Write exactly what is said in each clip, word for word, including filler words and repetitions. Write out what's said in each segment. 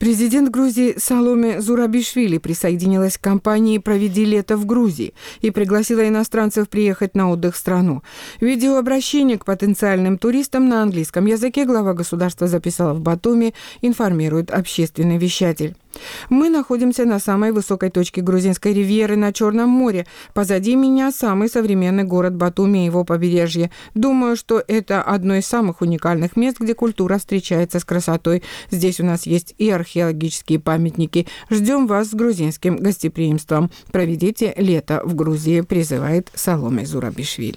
Президент Грузии Саломе Зурабишвили присоединилась к кампании «Проведи лето в Грузии» и пригласила иностранцев приехать на отдых в страну. Видеообращение к потенциальным туристам на английском языке глава государства записала в Батуми, информирует общественный вещатель. «Мы находимся на самой высокой точке грузинской ривьеры на Черном море. Позади меня самый современный город Батуми и его побережье. Думаю, что это одно из самых уникальных мест, где культура встречается с красотой. Здесь у нас есть и археологические памятники. Ждем вас с грузинским гостеприимством. Проведите лето в Грузии», призывает Саломе Зурабишвили.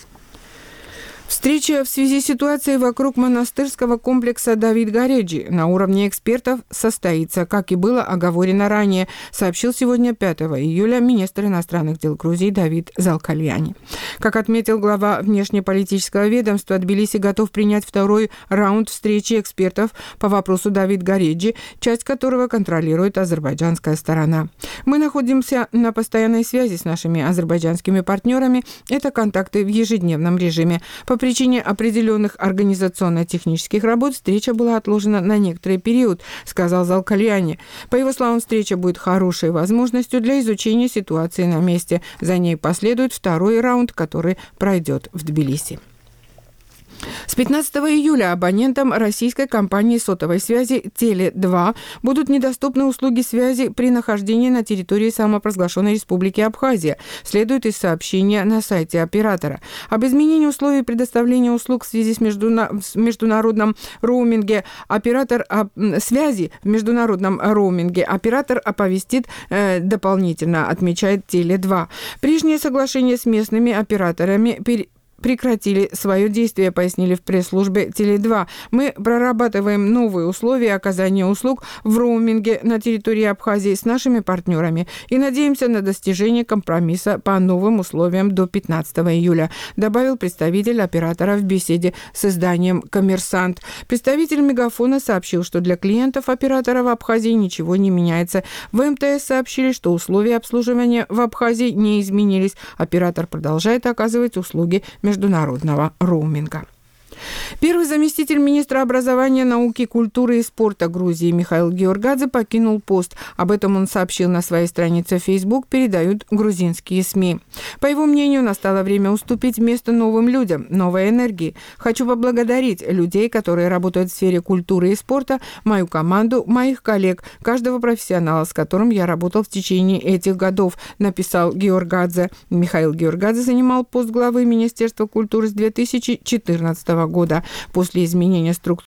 Встреча в связи с ситуацией вокруг монастырского комплекса Давид Гареджи на уровне экспертов состоится, как и было оговорено ранее, сообщил сегодня пятого июля министр иностранных дел Грузии Давид Залкальяни. Как отметил глава внешнеполитического ведомства, Тбилиси готов принять второй раунд встречи экспертов по вопросу Давид Гареджи, часть которого контролирует азербайджанская сторона. «Мы находимся на постоянной связи с нашими азербайджанскими партнерами. Это контакты в ежедневном режиме. По причине определенных организационно-технических работ встреча была отложена на некоторый период», сказал Залкальяни. По его словам, встреча будет хорошей возможностью для изучения ситуации на месте. За ней последует второй раунд, который пройдет в Тбилиси. С пятнадцатого июля абонентам российской компании сотовой связи теле два будут недоступны услуги связи при нахождении на территории самопровозглашенной Республики Абхазия, следует из сообщения на сайте оператора. Об изменении условий предоставления услуг в связи с, междуна... с международным роуминге оператор об... связи в международном роуминге оператор оповестит э, дополнительно, отмечает теле два. Прежнее соглашение с местными операторами пере... прекратили свое действие, пояснили в пресс-службе теле два. «Мы прорабатываем новые условия оказания услуг в роуминге на территории Абхазии с нашими партнерами и надеемся на достижение компромисса по новым условиям до пятнадцатого июля», добавил представитель оператора в беседе с изданием «Коммерсант». Представитель Мегафона сообщил, что для клиентов оператора в Абхазии ничего не меняется. В эм тэ эс сообщили, что условия обслуживания в Абхазии не изменились. Оператор продолжает оказывать услуги международного роуминга. Первый заместитель министра образования, науки, культуры и спорта Грузии Михаил Георгадзе покинул пост. Об этом он сообщил на своей странице в Facebook, передают грузинские СМИ. По его мнению, настало время уступить место новым людям, новой энергии. «Хочу поблагодарить людей, которые работают в сфере культуры и спорта, мою команду, моих коллег, каждого профессионала, с которым я работал в течение этих годов», написал Георгадзе. Михаил Георгадзе занимал пост главы Министерства культуры с две тысячи четырнадцатого года. После изменения структуры